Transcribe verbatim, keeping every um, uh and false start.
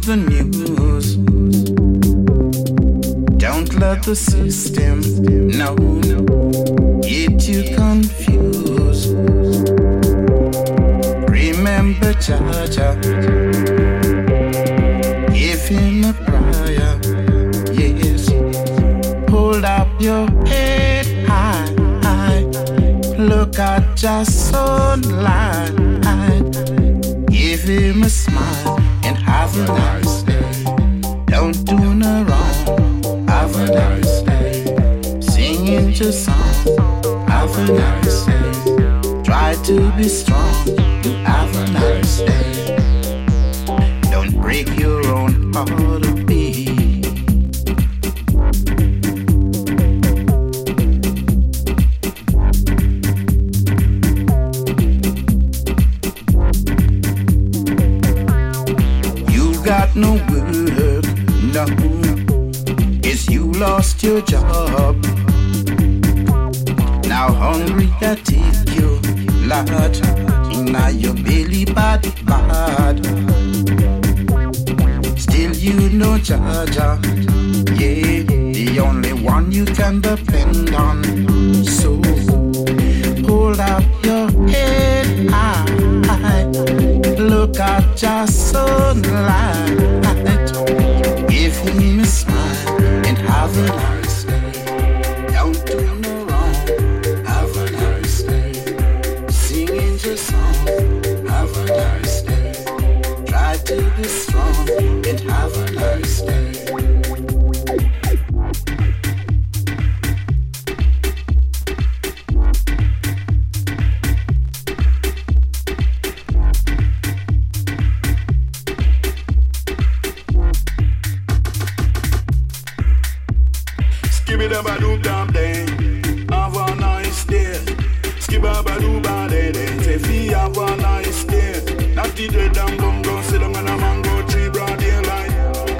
the news. Don't let the system, no, get you confused. Remember Jah, give him a prayer, yes. Hold up your head high, high. Look at Jah sunlight. Give him a smile and have a nice day. Don't do no wrong, have a nice day. Singing your song, have a nice day. Try to be strong, you have a nice day. Don't break your own heart to be. Got no work, no. Guess you lost your job. Now hungry I take you, Lord. Now your belly bad, bad. Still you know Jah, Jah, yeah, the only one you can depend on. So hold up your head high, look at Jah sunlight. Give him a smile and have a nice day. Don't do no wrong, have a nice day. Singing your song, have a nice day. Try to be strong and have a nice day. Skibba-dabba-doo-dum-dang, have a nice day. Skibba-ba-doo-ba.